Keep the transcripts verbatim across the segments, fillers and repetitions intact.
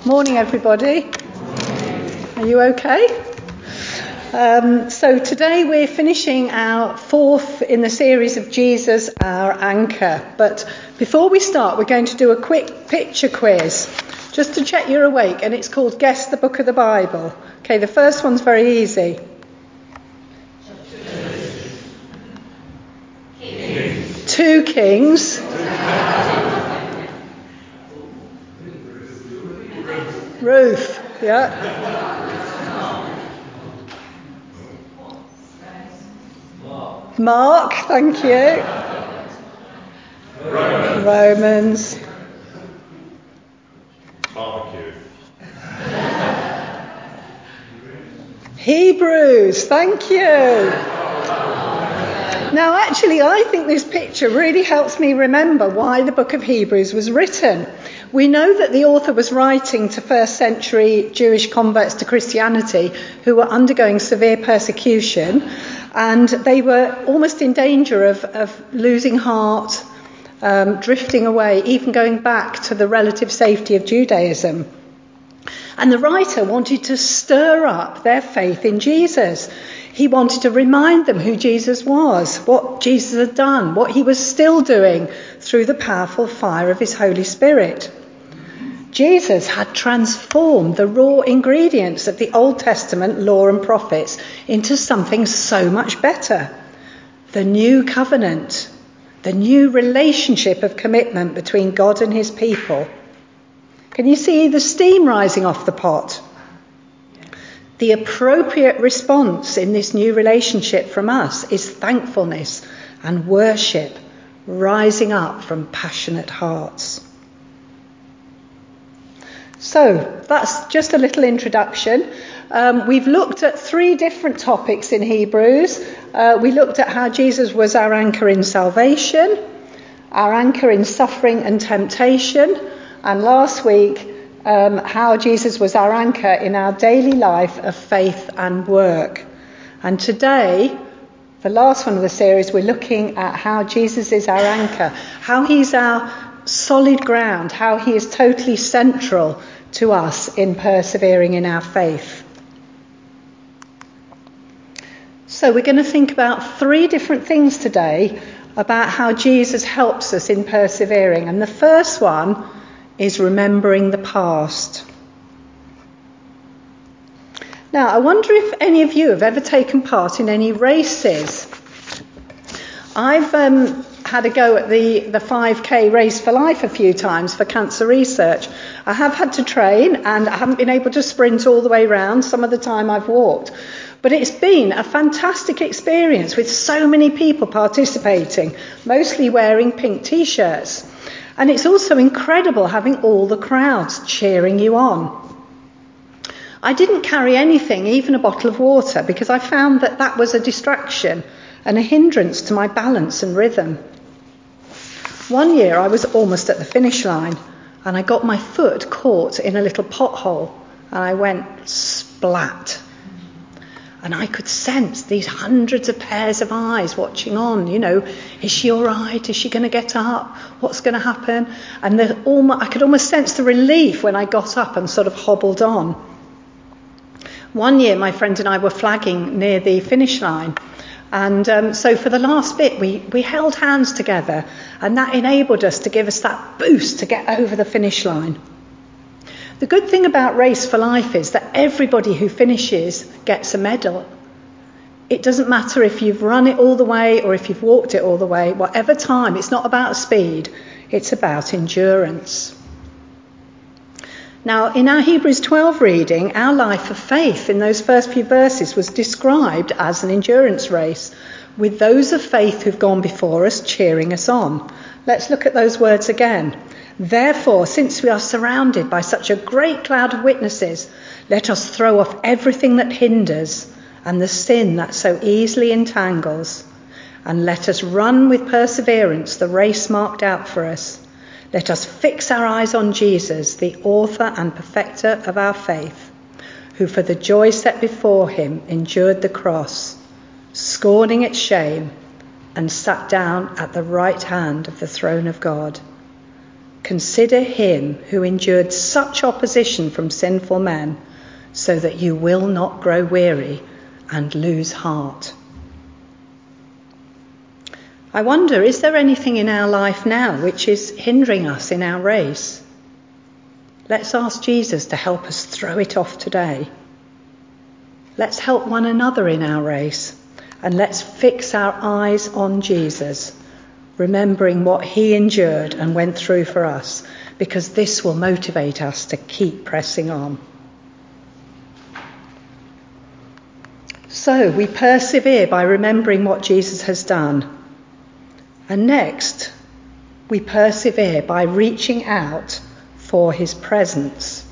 Morning, everybody. Are you okay? Um, so today we're finishing our fourth in the series of Jesus, our anchor. But before we start, we're going to do a quick picture quiz, just to check you're awake, and it's called Guess the Book of the Bible. Okay, the first one's very easy. Kings. Two kings. Ruth, yeah. Mark, thank you. Romans. Romans. Barbecue. Hebrews, thank you. Now, actually, I think this picture really helps me remember why the book of Hebrews was written. We know that the author was writing to first century Jewish converts to Christianity who were undergoing severe persecution, and they were almost in danger of, of losing heart, um, drifting away, even going back to the relative safety of Judaism. And the writer wanted to stir up their faith in Jesus. He wanted to remind them who Jesus was, what Jesus had done, what he was still doing through the powerful fire of his Holy Spirit. Jesus had transformed the raw ingredients of the Old Testament law and prophets into something so much better. The new covenant, the new relationship of commitment between God and his people. Can you see the steam rising off the pot? The appropriate response in this new relationship from us is thankfulness and worship rising up from passionate hearts. So that's just a little introduction. Um, we've looked at three different topics in Hebrews. Uh, we looked at how Jesus was our anchor in salvation, our anchor in suffering and temptation, and last week, um, how Jesus was our anchor in our daily life of faith and work. And today, the last one of the series, we're looking at how Jesus is our anchor, how he's our solid ground, how he is totally central to us in persevering in our faith. So we're going to think about three different things today about how Jesus helps us in persevering. And the first one is remembering the past. Now, I wonder if any of you have ever taken part in any races. I've um, had a go at the, the five K Race for Life a few times for cancer research. I have had to train and I haven't been able to sprint all the way round. Some of the time I've walked. But it's been a fantastic experience with so many people participating, mostly wearing pink t-shirts. And it's also incredible having all the crowds cheering you on. I didn't carry anything, even a bottle of water, because I found that that was a distraction and a hindrance to my balance and rhythm. One year I was almost at the finish line and I got my foot caught in a little pothole and I went splat. And I could sense these hundreds of pairs of eyes watching on, you know, is she all right? Is she going to get up? What's going to happen? And the, almost, I could almost sense the relief when I got up and sort of hobbled on. One year my friend and I were flagging near the finish line. And um, so for the last bit, we, we held hands together, and that enabled us to give us that boost to get over the finish line. The good thing about Race for Life is that everybody who finishes gets a medal. It doesn't matter if you've run it all the way or if you've walked it all the way, whatever time, it's not about speed, it's about endurance. Now, in our Hebrews twelve reading, our life of faith in those first few verses was described as an endurance race, with those of faith who've gone before us cheering us on. Let's look at those words again. Therefore, since we are surrounded by such a great cloud of witnesses, let us throw off everything that hinders and the sin that so easily entangles, and let us run with perseverance the race marked out for us. Let us fix our eyes on Jesus, the author and perfecter of our faith, who for the joy set before him endured the cross, scorning its shame, and sat down at the right hand of the throne of God. consider him who endured such opposition from sinful men, so that you will not grow weary and lose heart. I wonder, is there anything in our life now which is hindering us in our race? Let's ask Jesus to help us throw it off today. Let's help one another in our race, and let's fix our eyes on Jesus, remembering what he endured and went through for us, because this will motivate us to keep pressing on. So we persevere by remembering what Jesus has done. And next, we persevere by reaching out for his presence.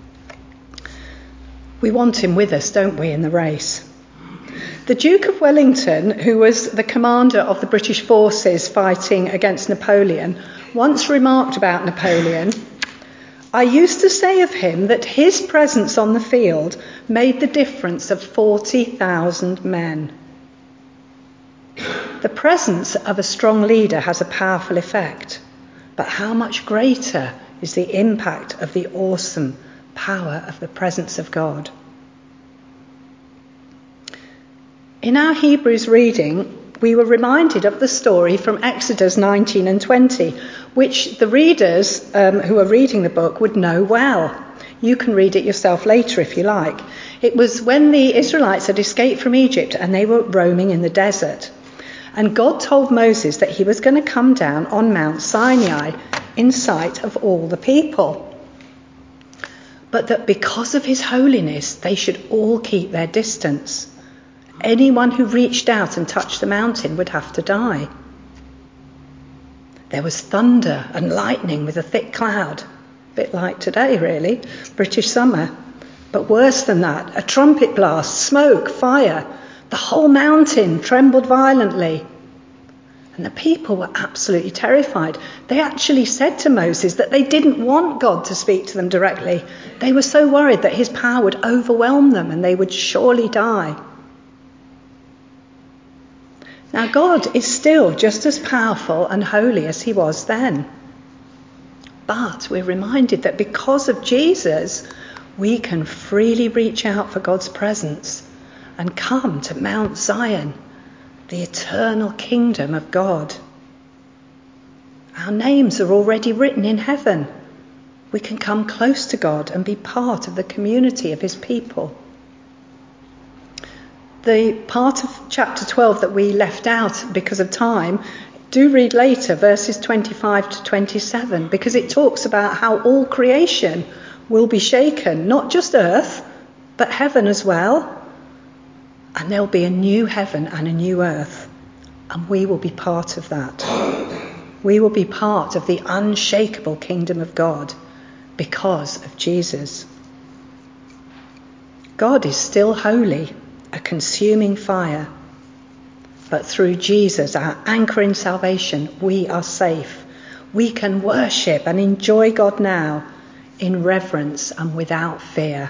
We want him with us, don't we, in the race? The Duke of Wellington, who was the commander of the British forces fighting against Napoleon, once remarked about Napoleon, "I used to say of him that his presence on the field made the difference of forty thousand men." The presence of a strong leader has a powerful effect, but how much greater is the impact of the awesome power of the presence of God? In our Hebrews reading, we were reminded of the story from Exodus nineteen and twenty, which the readers um, who are reading the book would know well. You can read it yourself later if you like. It was when the Israelites had escaped from Egypt and they were roaming in the desert. And God told Moses that he was going to come down on Mount Sinai in sight of all the people, but that because of his holiness, they should all keep their distance. Anyone who reached out and touched the mountain would have to die. There was thunder and lightning with a thick cloud, a bit like today really, British summer. But worse than that, a trumpet blast, smoke, fire. The whole mountain trembled violently. And the people were absolutely terrified. They actually said to Moses that they didn't want God to speak to them directly. They were so worried that his power would overwhelm them and they would surely die. Now, God is still just as powerful and holy as he was then. But we're reminded that because of Jesus, we can freely reach out for God's presence and come to Mount Zion, the eternal kingdom of God. Our names are already written in heaven. We can come close to God and be part of the community of his people. The part of chapter twelve that we left out because of time, do read later, verses twenty-five to twenty-seven, because it talks about how all creation will be shaken, not just earth, but heaven as well. And there'll be a new heaven and a new earth, and we will be part of that. We will be part of the unshakable kingdom of God because of Jesus. God is still holy, a consuming fire. But through Jesus, our anchor in salvation, we are safe. We can worship and enjoy God now in reverence and without fear.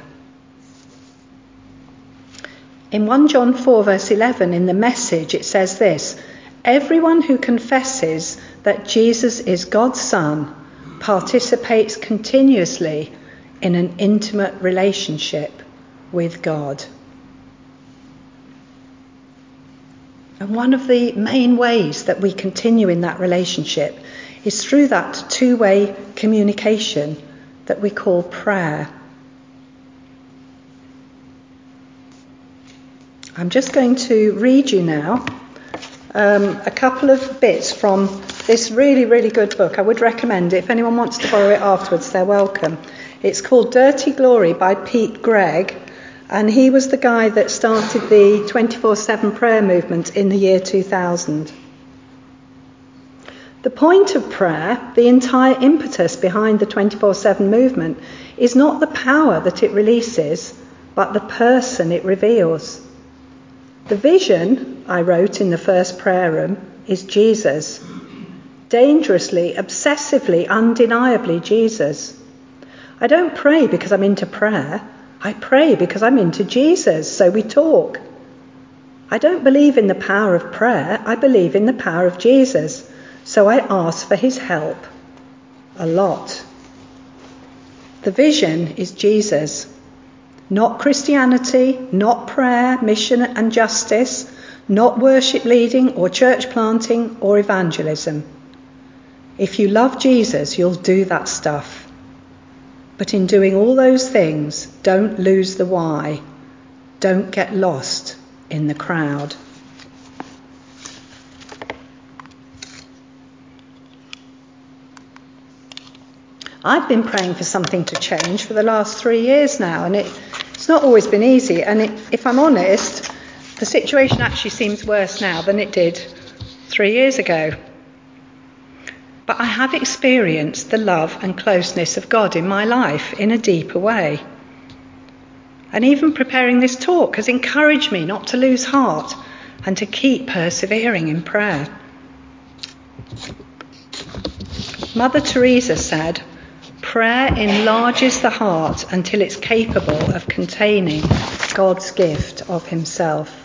In First John four verse eleven in the Message, it says this: "Everyone who confesses that Jesus is God's Son participates continuously in an intimate relationship with God." And one of the main ways that we continue in that relationship is through that two-way communication that we call prayer. I'm just going to read you now um, a couple of bits from this really, really good book. I would recommend it. If anyone wants to borrow it afterwards, they're welcome. It's called Dirty Glory by Pete Greig. And he was the guy that started the twenty-four seven prayer movement in the year two thousand. The point of prayer, the entire impetus behind the twenty-four seven movement, is not the power that it releases, but the person it reveals. The vision, I wrote in the first prayer room, is Jesus. Dangerously, obsessively, undeniably Jesus. I don't pray because I'm into prayer. I pray because I'm into Jesus, so we talk. I don't believe in the power of prayer. I believe in the power of Jesus, so I ask for his help. a lot. The vision is Jesus, not Christianity, not prayer, mission and justice, not worship leading or church planting or evangelism. If you love Jesus, you'll do that stuff. But in doing all those things, don't lose the why. Don't get lost in the crowd. I've been praying for something to change for the last three years now, and it, it's not always been easy. And it, if I'm honest, the situation actually seems worse now than it did three years ago. But I have experienced the love and closeness of God in my life in a deeper way. And even preparing this talk has encouraged me not to lose heart and to keep persevering in prayer. Mother Teresa said, "Prayer enlarges the heart until it's capable of containing God's gift of himself."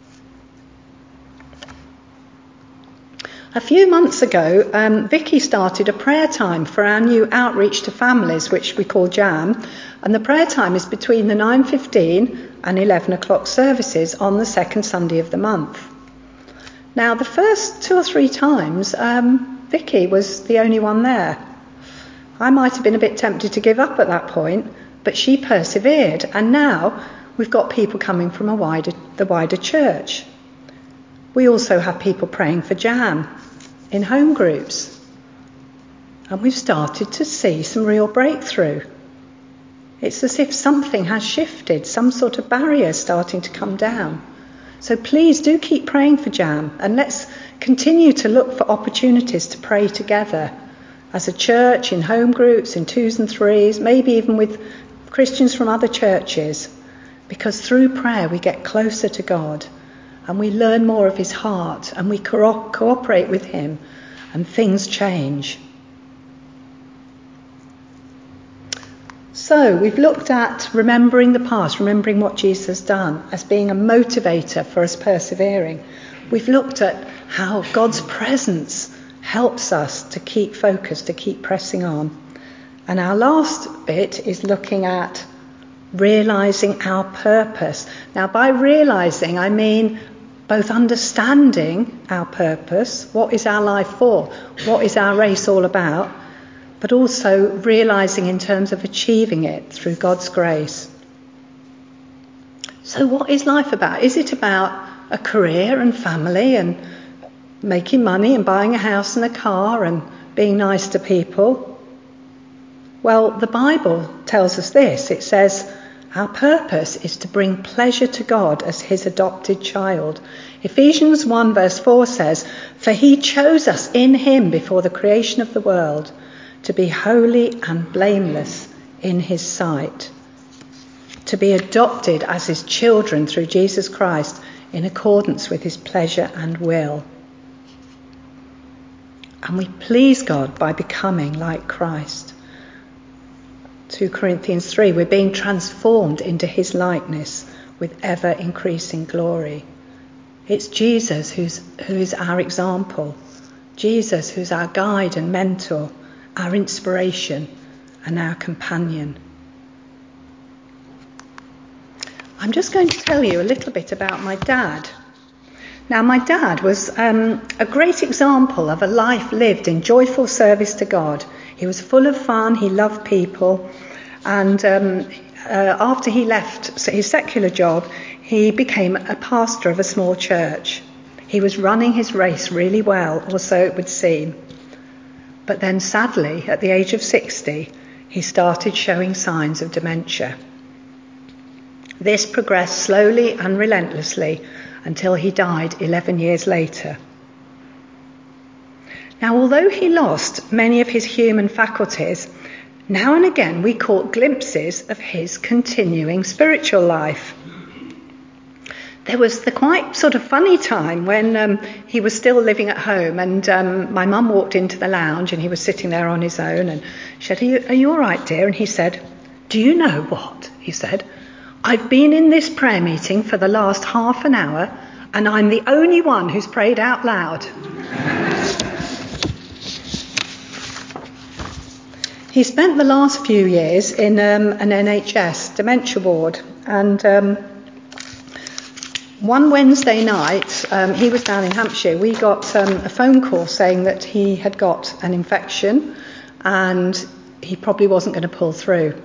A few months ago, um, Vicky started a prayer time for our new outreach to families, which we call JAM, and the prayer time is between the nine fifteen and eleven o'clock services on the second Sunday of the month. Now, the first two or three times, um, Vicky was the only one there. I might have been a bit tempted to give up at that point, but she persevered, and now we've got people coming from a wider, the wider church. We also have people praying for JAM in home groups, and we've started to see some real breakthrough. It's as if something has shifted, some sort of barrier starting to come down. So please do keep praying for JAM, and let's continue to look for opportunities to pray together as a church, in home groups, in twos and threes, maybe even with Christians from other churches, because through prayer we get closer to God and we learn more of his heart and we co- cooperate with him and things change. So we've looked at remembering the past, remembering what Jesus has done as being a motivator for us persevering. We've looked at how God's presence helps us to keep focused, to keep pressing on. And our last bit is looking at realising our purpose. Now, by realising, I mean both understanding our purpose, what is our life for, what is our race all about, but also realising in terms of achieving it through God's grace. So what is life about? Is it about a career and family and making money and buying a house and a car and being nice to people? Well, the Bible tells us this. It says our purpose is to bring pleasure to God as his adopted child. Ephesians one verse four says, "For he chose us in him before the creation of the world to be holy and blameless in his sight." To be adopted as his children through Jesus Christ in accordance with his pleasure and will. And we please God by becoming like Christ. two Corinthians three, we're being transformed into his likeness with ever increasing glory. It's Jesus who's, who is our example. Jesus who's our guide and mentor, our inspiration and our companion. I'm just going to tell you a little bit about my dad. Now, my dad was um, a great example of a life lived in joyful service to God. He was full of fun, he loved people, and um, uh, after he left his secular job, he became a pastor of a small church. He was running his race really well, or so it would seem. But then sadly, at the age of sixty, he started showing signs of dementia. This progressed slowly and relentlessly until he died eleven years later. Now, although he lost many of his human faculties, now and again we caught glimpses of his continuing spiritual life. There was the quite sort of funny time when um, he was still living at home, and um, my mum walked into the lounge and he was sitting there on his own, and she said, are you, are you all right, dear? And he said, "Do you know what?" He said, "I've been in this prayer meeting for the last half an hour and I'm the only one who's prayed out loud." he spent the last few years in um, an N H S dementia ward, and um, one Wednesday night, um, he was down in Hampshire, we got um, a phone call saying that he had got an infection and he probably wasn't going to pull through.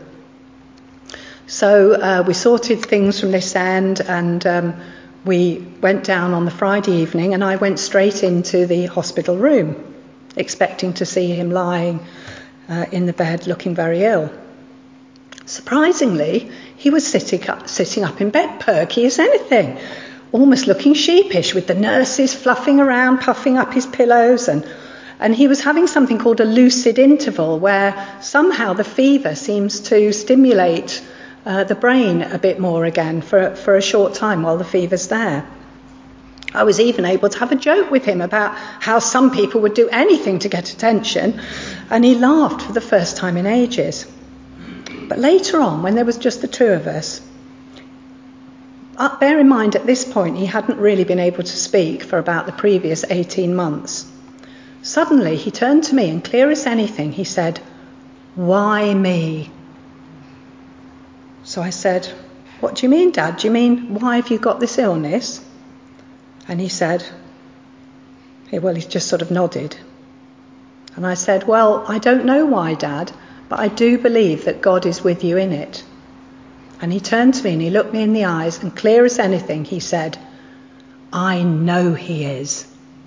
So uh, we sorted things from this end, and um, we went down on the Friday evening, and I went straight into the hospital room, expecting to see him lying uh, in the bed looking very ill. Surprisingly, he was sitting up, sitting up in bed, perky as anything, almost looking sheepish, with the nurses fluffing around, puffing up his pillows, and, and he was having something called a lucid interval, where somehow the fever seems to stimulate uh, the brain a bit more again for, for a short time while the fever's there. I was even able to have a joke with him about how some people would do anything to get attention, and he laughed for the first time in ages. But later on, when there was just the two of us, uh, bear in mind at this point he hadn't really been able to speak for about the previous eighteen months. Suddenly he turned to me, and clear as anything he said, "Why me?" So I said, "What do you mean, Dad? Do you mean, why have you got this illness?" And he said, well, he just sort of nodded. And I said, "Well, I don't know why, Dad, but I do believe that God is with you in it." And he turned to me and he looked me in the eyes, and clear as anything he said, "I know he is."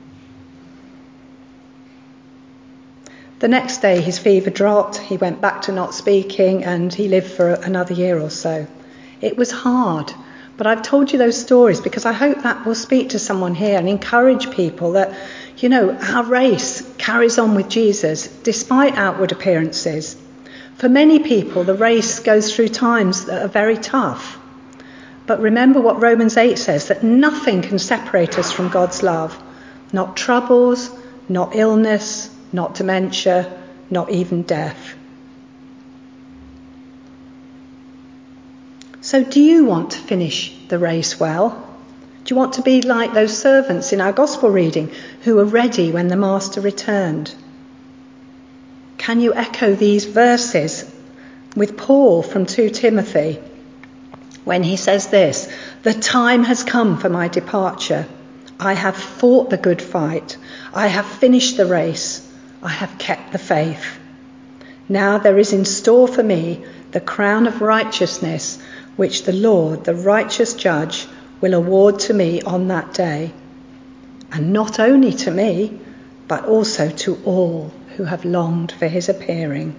The next day his fever dropped, he went back to not speaking, and he lived for another year or so. It was hard, but I've told you those stories because I hope that will speak to someone here and encourage people that, you know, our race carries on with Jesus despite outward appearances. For many people, the race goes through times that are very tough. But remember what Romans eight says, that nothing can separate us from God's love. Not troubles, not illness, not dementia, not even death. So do you want to finish the race well? Do you want to be like those servants in our gospel reading who were ready when the master returned? Can you echo these verses with Paul from Second Timothy when he says this, "The time has come for my departure. I have fought the good fight. I have finished the race. I have kept the faith. Now there is in store for me the crown of righteousness, which the Lord, the righteous judge, will award to me on that day. And not only to me, but also to all who have longed for his appearing."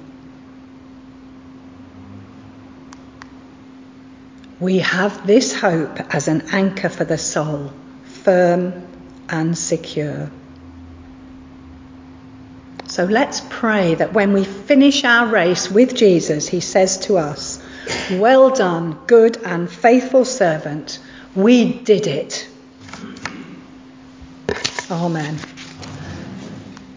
We have this hope as an anchor for the soul, firm and secure. So let's pray that when we finish our race with Jesus, he says to us, "Well done, good and faithful servant. We did it." Amen.